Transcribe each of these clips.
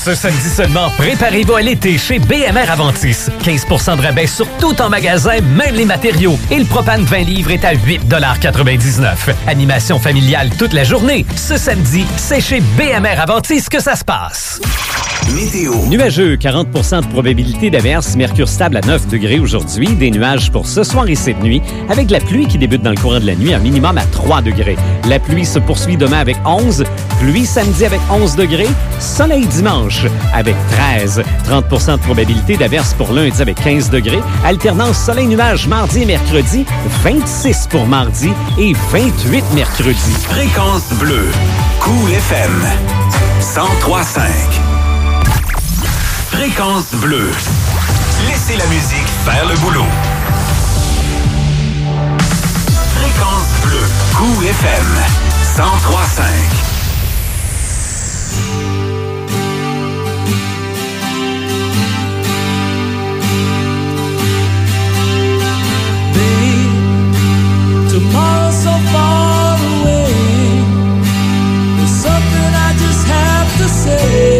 Ce samedi seulement, préparez-vous à l'été chez BMR Aventis. 15% de rabais sur tout en magasin, même les matériaux. Et le propane 20 livres est à 8,99 $. Animation familiale toute la journée. Ce samedi, c'est chez BMR Aventis que ça se passe. Météo. Nuageux, 40% de probabilité d'averse, mercure stable à 9 degrés aujourd'hui, des nuages pour ce soir et cette nuit, avec la pluie qui débute dans le courant de la nuit, un minimum à 3 degrés. La pluie se poursuit demain avec 11, pluie samedi avec 11 degrés, soleil dimanche avec 13, 30% de probabilité d'averse pour lundi avec 15 degrés, alternance soleil-nuage mardi et mercredi, 26 pour mardi et 28 mercredi. Fréquence bleue, Cool FM, 103.5. Fréquence bleue. Laissez la musique faire le boulot. Fréquence bleue. Cool FM. 103.5. Babe, tomorrow's so far away. There's something I just have to say.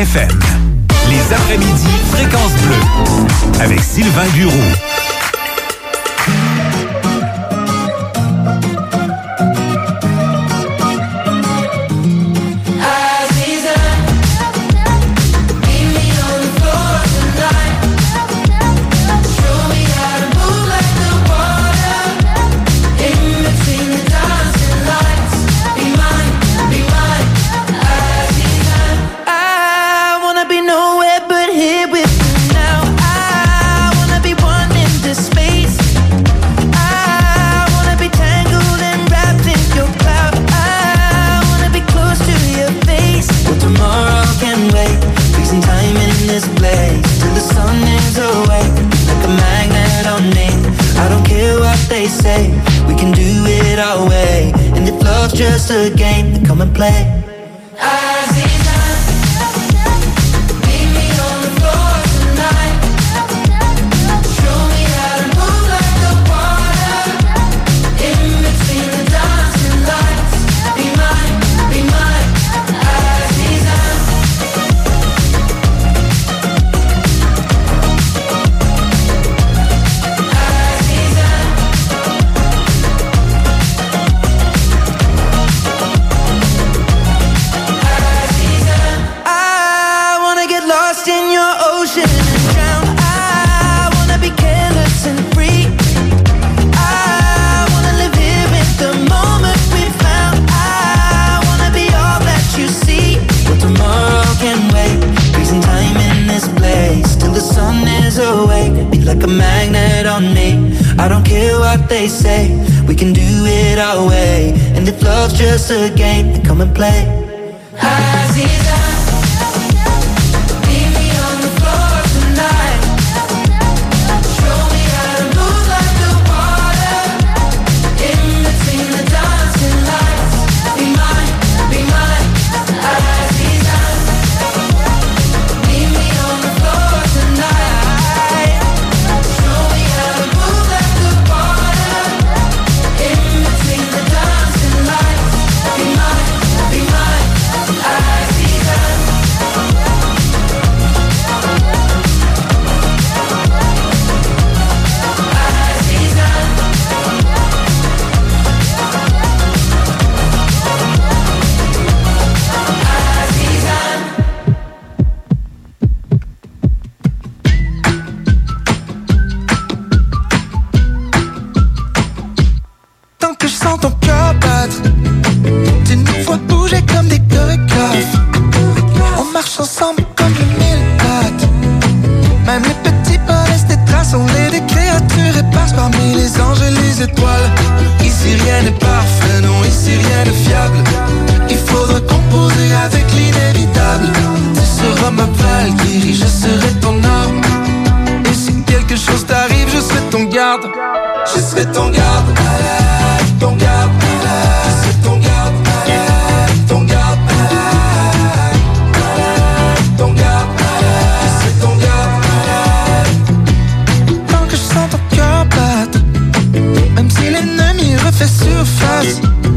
FM. Les après-midi Fréquence Bleue avec Sylvain Bureau. Just a game to come and play. They say we can do it our way, and if love's just a game, then come and play. Aziza, meet me on the floor tonight. Show me how to move like the water in between the dancing lights. Be mine, Aziza. Meet me on the floor tonight. Show me how to move like the water in between the dancing lights. Be mine, Aziza. Tant que je sens ton cœur battre, tu nous vois bouger comme des chorégraphes. On marche ensemble comme le mille pattes. Même les petits pas laissent des traces. On est des créatures éparses parmi les anges et les étoiles. Ici rien n'est parfait, non, ici rien n'est fiable. Il faudra composer avec l'inévitable. Tu seras ma Valkyrie, je serai ton arme. Et si quelque chose t'arrive, je serai ton garde. Je serai ton garde. Ton garde, c'est ton garde, ton garde, ton garde, c'est ton garde. Tant que je sens ton cœur battre, même si l'ennemi refait surface,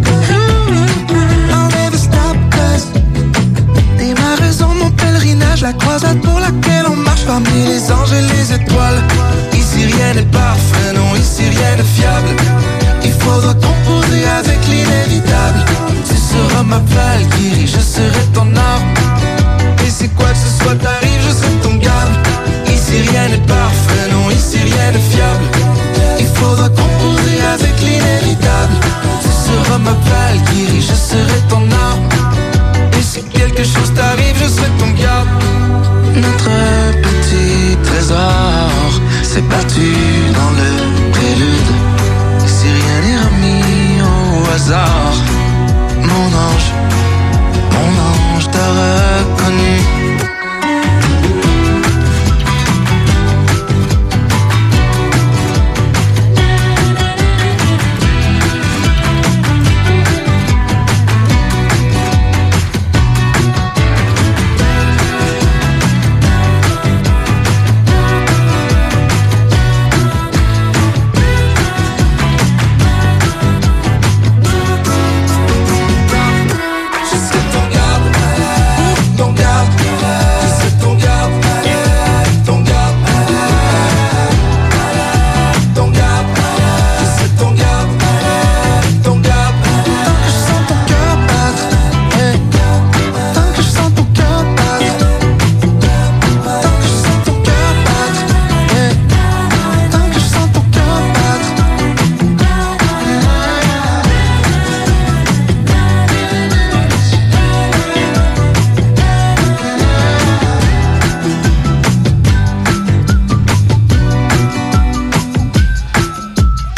I'll never stop us. T'es ma raison, mon pèlerinage, la croisade pour laquelle on marche parmi les anges et les étoiles. Ici rien n'est parfait, non, ici rien n'est fiable. Il faudra composer avec l'inévitable. Tu seras ma Valkyrie, je serai ton arme. Et si quoi que ce soit t'arrive, je serai ton garde. Ici rien n'est parfait, non, ici rien n'est fiable. Il faudra composer avec l'inévitable. Tu seras ma Valkyrie, je serai ton arme. Et si quelque chose t'arrive, je serai ton garde. Notre petit trésor s'est battu dans le prélude. Si rien n'est remis au hasard, mon ange t'a reconnu.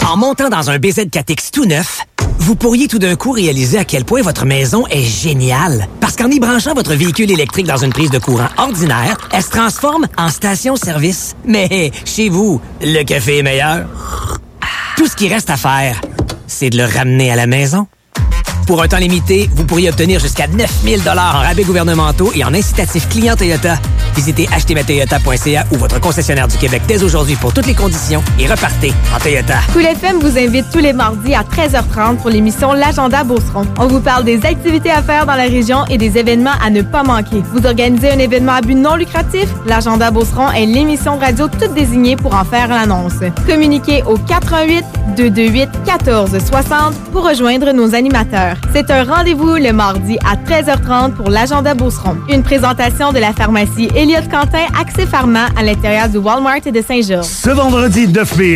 En montant dans un BZ4X tout neuf, vous pourriez tout d'un coup réaliser à quel point votre maison est géniale. Parce qu'en y branchant votre véhicule électrique dans une prise de courant ordinaire, elle se transforme en station-service. Mais chez vous, le café est meilleur. Tout ce qui reste à faire, c'est de le ramener à la maison. Pour un temps limité, vous pourriez obtenir jusqu'à 9 000 $ en rabais gouvernementaux et en incitatifs clients Toyota. Visitez achetezmatoyota.ca ou votre concessionnaire du Québec dès aujourd'hui pour toutes les conditions et repartez en Toyota. Cool FM vous invite tous les mardis à 13h30 pour l'émission L'Agenda Beauceron. On vous parle des activités à faire dans la région et des événements à ne pas manquer. Vous organisez un événement à but non lucratif? L'Agenda Beauceron est l'émission de radio toute désignée pour en faire l'annonce. Communiquez au 88 228 14 60 pour rejoindre nos animateurs. C'est un rendez-vous le mardi à 13h30 pour l'Agenda Beauceron. Une présentation de la pharmacie Elliott Quentin, Accès Pharma à l'intérieur du Walmart de Saint-Georges. Ce vendredi 9 mai,